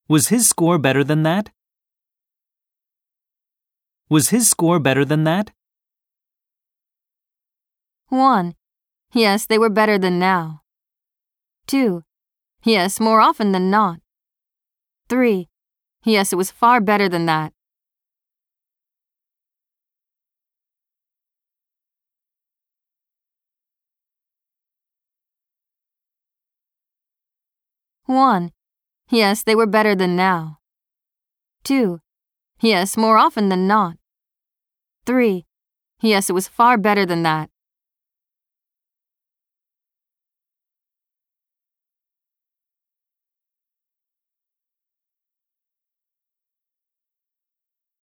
Was his score better than that? Was his score better than that? 1. Yes, they were better than now. 2. Yes, more often than not. 3. Yes, it was far better than that. One. Yes, they were better than now. 2. Yes, more often than not. 3. Yes, it was far better than that.